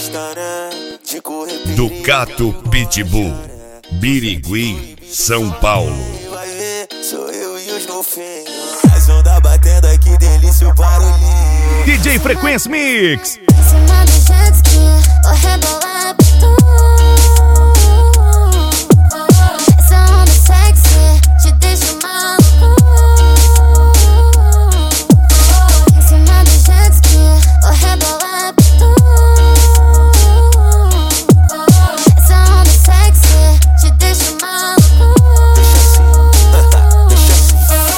gosta, né? De correr perigo. Ducato Pitbull, Birigui, São Paulo. Vai ver, sou eu e os golfinhos. As ondas batendo aqui, delícia o barulhinho. DJ Frequência Mix. Em cima do jet ski, vou rebolar pra tu. Essa onda sexy te deixa maluco. Em cima do jet ski, vou rebolar pra tu. Essa onda sexy te deixa maluco. Deixa assim.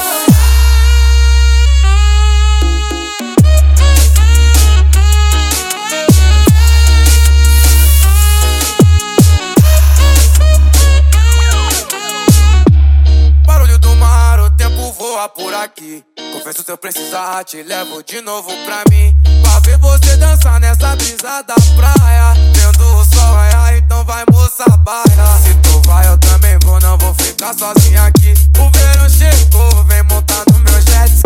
Barulho do mar, o tempo voa por aqui. Confesso, se eu precisar, te levo de novo pra mim. Pra ver você dançar nessa brisa da praia. Vendo o sol raiar, então vai, moça, baia. Se tu vai, eu também vou, não vou ficar sozinha aqui. O verão chegou, vem montar no meu jet ski.